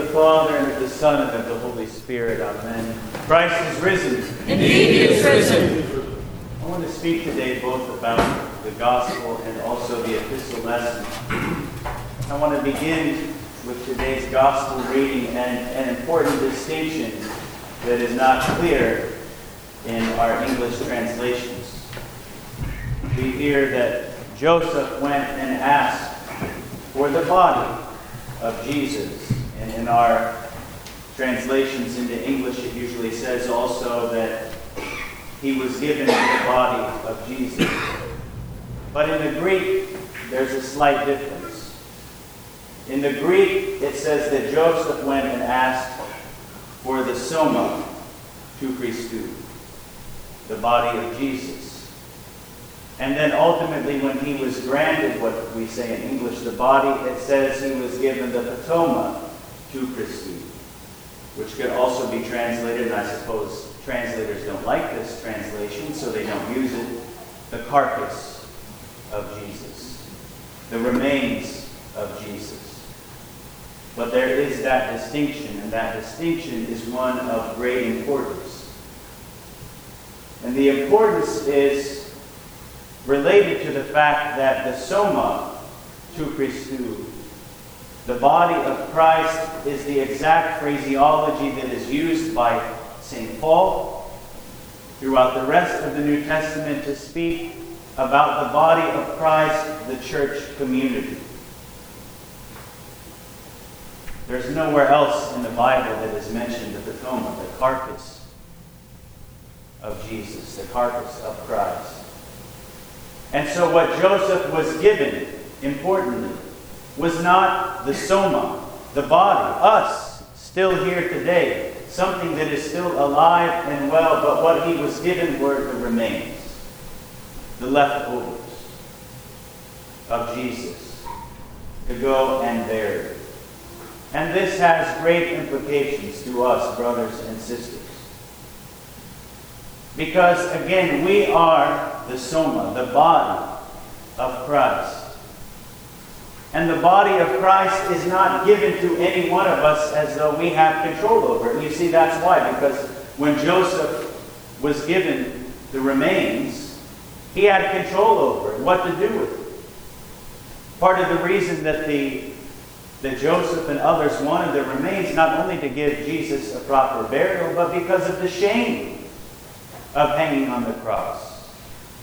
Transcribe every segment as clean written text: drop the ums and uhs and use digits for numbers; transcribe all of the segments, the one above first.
Father, and of the Son, and of the Holy Spirit. Amen. Christ is risen. Indeed he is risen. I want to speak today both about the gospel and also the epistle lesson. I want to begin with today's gospel reading and an important distinction that is not clear in our English translations. We hear that Joseph went and asked for the body of Jesus. And in our translations into English, it usually says also that he was given the body of Jesus. But in the Greek, there's a slight difference. In the Greek, it says that Joseph went and asked for the soma tou Christou, the body of Jesus. And then ultimately, when he was granted what we say in English, the body, it says he was given the patoma tou Christou, which could also be translated, and I suppose translators don't like this translation, so they don't use it, the carcass of Jesus, the remains of Jesus. But there is that distinction, and that distinction is one of great importance. And the importance is related to the fact that the soma tou Christou, the body of Christ, is the exact phraseology that is used by St. Paul throughout the rest of the New Testament to speak about the body of Christ, the church community. There's nowhere else in the Bible that is mentioned the patoma, the carcass of Jesus, the carcass of Christ. And so what Joseph was given, importantly, was not the soma, the body, us, still here today, something that is still alive and well, but what he was given were the remains, the leftovers of Jesus, to go and bury. And this has great implications to us, brothers and sisters. Because, again, we are the soma, the body of Christ. And the body of Christ is not given to any one of us as though we have control over it. And you see, that's why. Because when Joseph was given the remains, he had control over it, what to do with it. Part of the reason that Joseph and others wanted the remains, not only to give Jesus a proper burial, but because of the shame of hanging on the cross.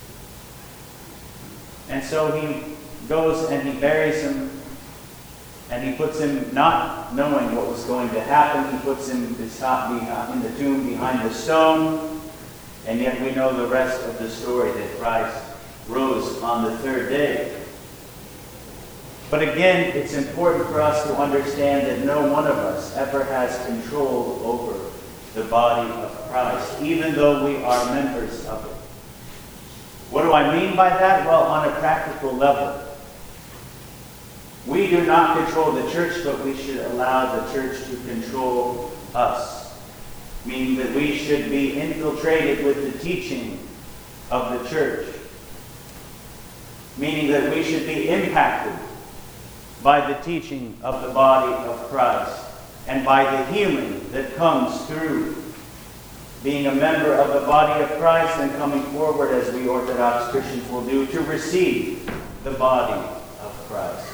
And so he goes and he buries him, and he puts him, not knowing what was going to happen, he puts him in the tomb behind the stone, and yet we know the rest of the story, that Christ rose on the third day. But again, it's important for us to understand that no one of us ever has control over the body of Christ, even though we are members of it. What do I mean by that? Well, on a practical level, we do not control the church, but we should allow the church to control us. Meaning that we should be infiltrated with the teaching of the church. Meaning that we should be impacted by the teaching of the body of Christ and by the healing that comes through being a member of the body of Christ and coming forward, as we Orthodox Christians will do, to receive the body of Christ.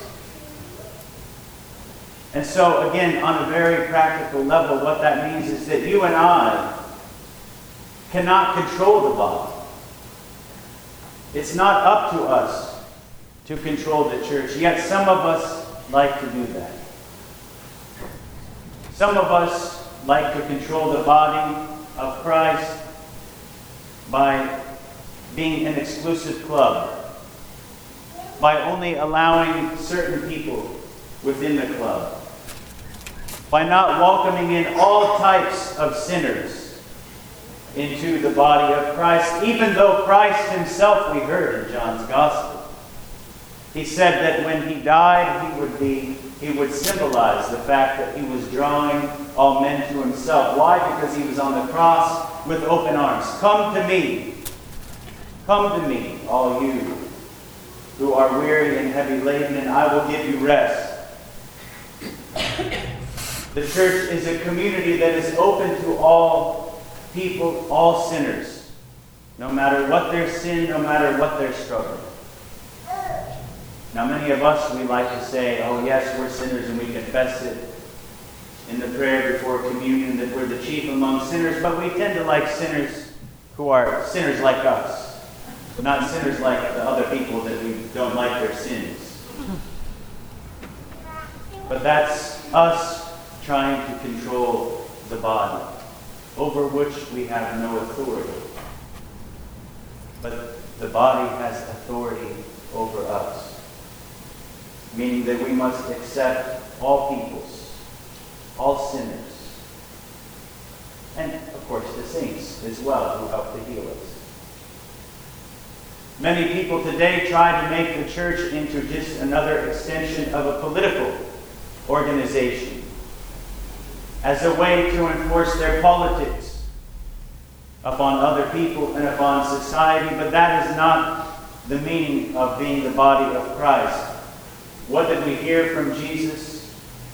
And so, again, on a very practical level, what that means is that you and I cannot control the body. It's not up to us to control the church, yet some of us like to do that. Some of us like to control the body of Christ by being an exclusive club, by only allowing certain people within the club, by not welcoming in all types of sinners into the body of Christ, even though Christ himself, we heard in John's Gospel, he said that when he died, he would symbolize the fact that he was drawing all men to himself. Why? Because he was on the cross with open arms. Come to me, all you who are weary and heavy laden, and I will give you rest. The church is a community that is open to all people, all sinners, no matter what their sin, no matter what their struggle. Now, many of us, we like to say, oh yes, we're sinners, and we confess it in the prayer before communion that we're the chief among sinners, but we tend to like sinners who are sinners like us, not sinners like the other people that we don't like their sins. But that's us trying to control the body, over which we have no authority. But the body has authority over us, meaning that we must accept all peoples, all sinners, and of course the saints as well who help to heal us. Many people today try to make the church into just another extension of a political organization, as a way to enforce their politics upon other people and upon society, but that is not the meaning of being the body of Christ. What did we hear from Jesus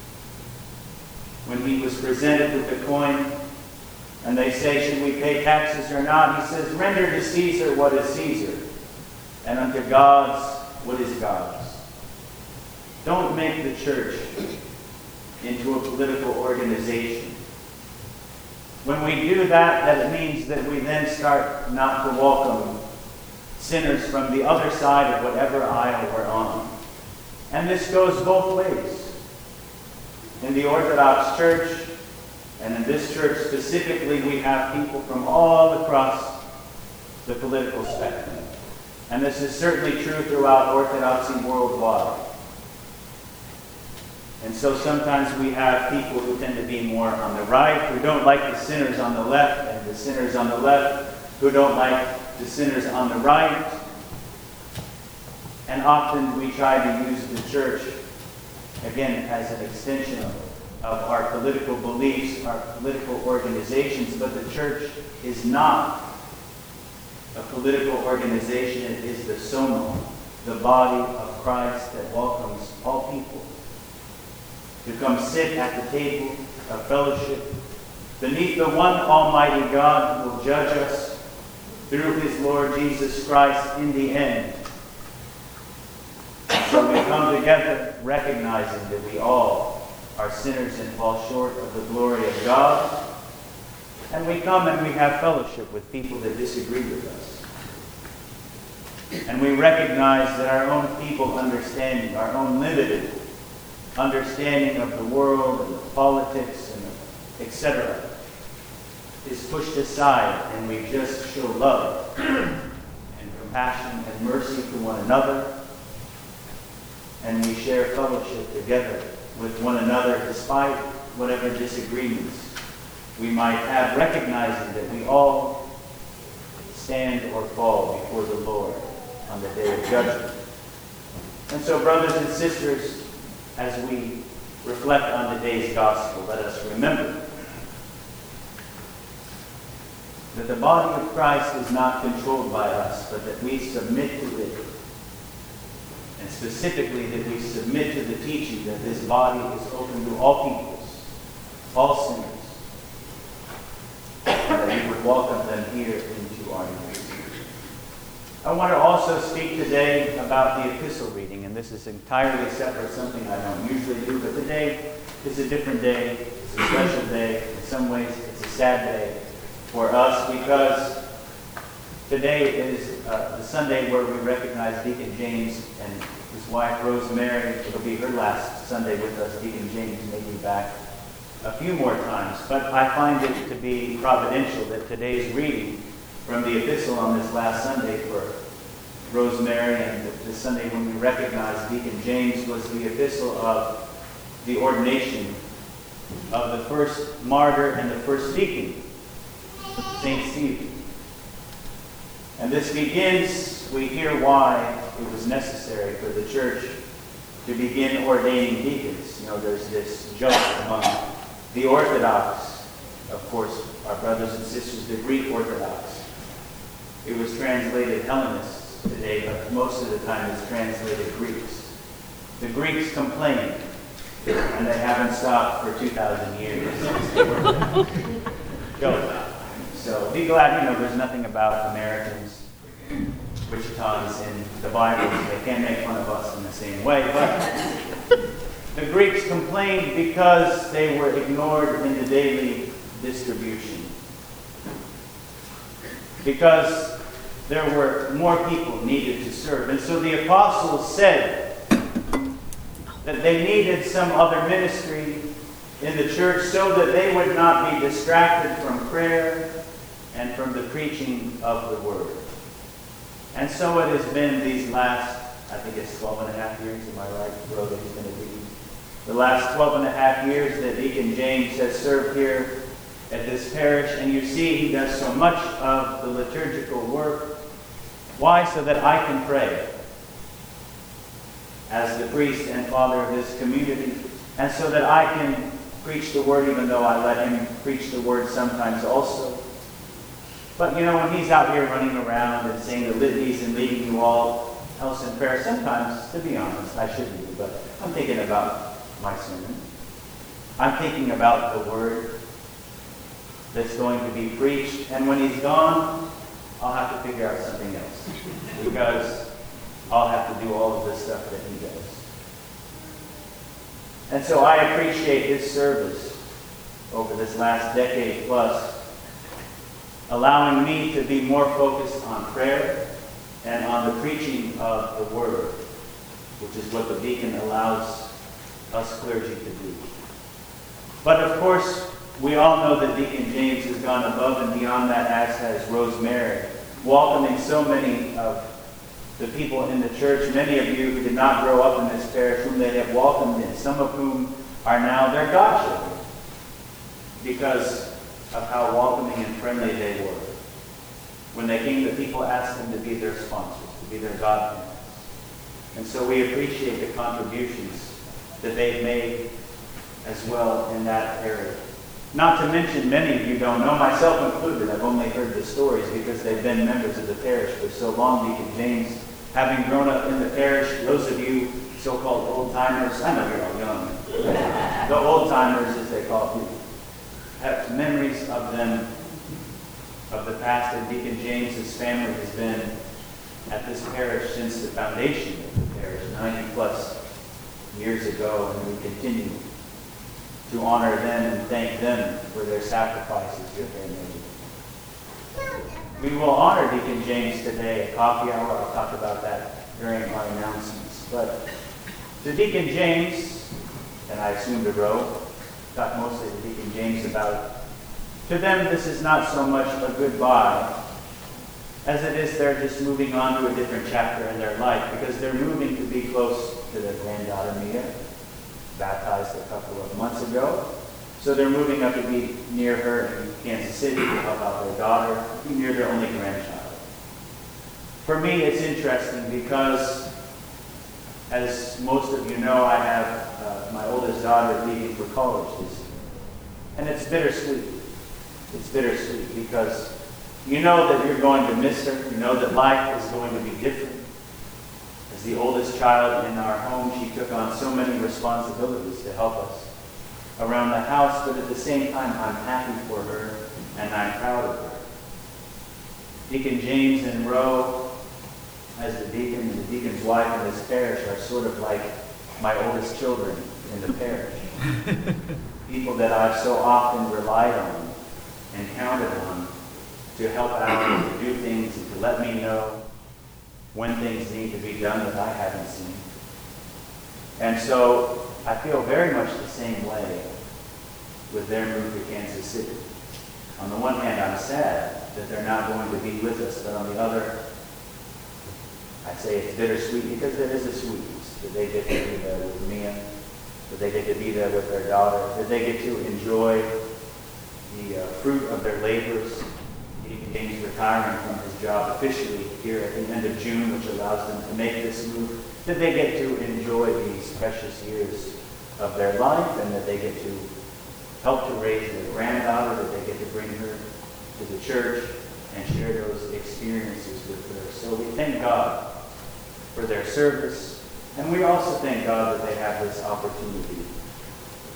when he was presented with the coin? And they say, should we pay taxes or not? He says, render to Caesar what is Caesar, and unto God's what is God's. Don't make the church into a political organization. When we do that, that means that we then start not to welcome sinners from the other side of whatever aisle we're on. And this goes both ways. In the Orthodox Church, and in this church specifically, we have people from all across the political spectrum. And this is certainly true throughout Orthodoxy worldwide. And so sometimes we have people who tend to be more on the right, who don't like the sinners on the left, and the sinners on the left who don't like the sinners on the right. And often we try to use the church, again, as an extension of our political beliefs, our political organizations. But the church is not a political organization. It is the soma, the body of Christ that welcomes all people to come sit at the table of fellowship beneath the one Almighty God who will judge us through his Lord Jesus Christ in the end. So we come together recognizing that we all are sinners and fall short of the glory of God. And we come and we have fellowship with people that disagree with us. And we recognize that our own people understanding, our own limited understanding of the world and of politics and etc. is pushed aside, and we just show love and compassion and mercy to one another, and we share fellowship together with one another despite whatever disagreements we might have, recognizing that we all stand or fall before the Lord on the day of judgment. And so, brothers and sisters, as we reflect on today's gospel, let us remember that the body of Christ is not controlled by us, but that we submit to it. And specifically that we submit to the teaching that this body is open to all peoples, all sinners, and that we would welcome them here into our midst. I want to also speak today about the epistle reading, and this is entirely separate, something I don't usually do, but today is a different day. It's a special day. In some ways, it's a sad day for us because today is the Sunday where we recognize Deacon James and his wife Rosemary. It'll be her last Sunday with us. Deacon James may be back a few more times, but I find it to be providential that today's reading from the epistle on this last Sunday for Rosemary and the Sunday when we recognize Deacon James was the epistle of the ordination of the first martyr and the first deacon, St. Stephen. And this begins, we hear why it was necessary for the church to begin ordaining deacons. You know, there's this joke among the Orthodox, of course, our brothers and sisters, the Greek Orthodox. It was translated Hellenists today, but most of the time it's translated Greeks. The Greeks complain And they haven't stopped for 2,000 years. So be glad, there's nothing about Americans, Wichitans in the Bible. They can't make fun of us in the same way. But the Greeks complained because they were ignored in the daily distribution. Because there were more people needed to serve. And so the apostles said that they needed some other ministry in the church so that they would not be distracted from prayer and from the preaching of the word. And so it has been these last, I think it's 12 and a half years, am I right, bro, that he's going to be? The last 12 and a half years that Deacon James has served here at this parish, and you see he does so much of the liturgical work. Why? So that I can pray as the priest and father of this community, and so that I can preach the word, even though I let him preach the word sometimes also. But when he's out here running around and saying the litanies and leading you all else in prayer, sometimes, to be honest, I shouldn't be, but I'm thinking about my sermon. I'm thinking about the word that's going to be preached, and when he's gone, I'll have to figure out something else, because I'll have to do all of this stuff that he does. And so I appreciate his service over this last decade plus, allowing me to be more focused on prayer and on the preaching of the word, which is what the deacon allows us clergy to do. But of course, we all know that Deacon James has gone above and beyond that, as has Rosemary, welcoming so many of the people in the church, many of you who did not grow up in this parish, whom they have welcomed in, some of whom are now their godchildren, because of how welcoming and friendly they were. When they came, the people asked them to be their sponsors, to be their godparents. And so we appreciate the contributions that they've made as well in that area. Not to mention, many of you don't know, myself included, I've only heard the stories because they've been members of the parish for so long. Deacon James, having grown up in the parish, those of you so-called old-timers, I know you're all young, the old-timers as they call people, have memories of them, of the past. And Deacon James's family has been at this parish since the foundation of the parish, 90 plus years ago, and we continue to honor them and thank them for their sacrifices that they made. We will honor Deacon James today, a coffee hour. I'll talk about that during our announcements. But to Deacon James, and I assume to Roe, talk mostly to Deacon James about, to them this is not so much a goodbye as it is they're just moving on to a different chapter in their life, because they're moving to be close to their granddaughter Mia, baptized a couple of months ago. So they're moving up to be near her in Kansas City to help out their daughter, be near their only grandchild. For me, it's interesting because, as most of you know, I have my oldest daughter leaving for college this year. And it's bittersweet. It's bittersweet because you know that you're going to miss her. You know that life is going to be different. As the oldest child in our home, she took on so many responsibilities to help us around the house, but at the same time, I'm happy for her and I'm proud of her. Deacon James and Roe, as the deacon and the deacon's wife in this parish, are sort of like my oldest children in the parish. People that I've so often relied on and counted on to help out and to do things and to let me know when things need to be done that I haven't seen. And so I feel very much the same way with their move to Kansas City. On the one hand, I'm sad that they're not going to be with us, but on the other, I say it's bittersweet because there is a sweetness that they get to be there with Mia, that they get to be there with their daughter, that they get to enjoy the fruit of their labors. Deacon James retiring from his job officially here at the end of June, which allows them to make this move, that they get to enjoy these precious years of their life, and that they get to help to raise their granddaughter, that they get to bring her to the church and share those experiences with her. So we thank God for their service, and we also thank God that they have this opportunity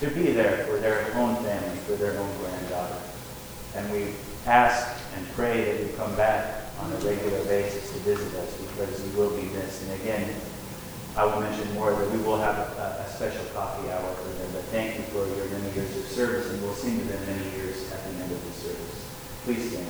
to be there for their own family, for their own granddaughter. And we ask and pray that you come back on a regular basis to visit us, because you will be missed. And again, I will mention more that we will have a special coffee hour for them. But thank you for your many years of service, and we'll sing to them many years at the end of the service. Please stand.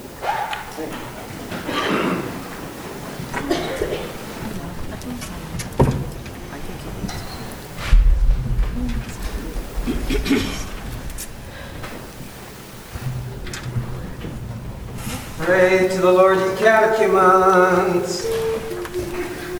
Pray to the Lord, ye catechumens.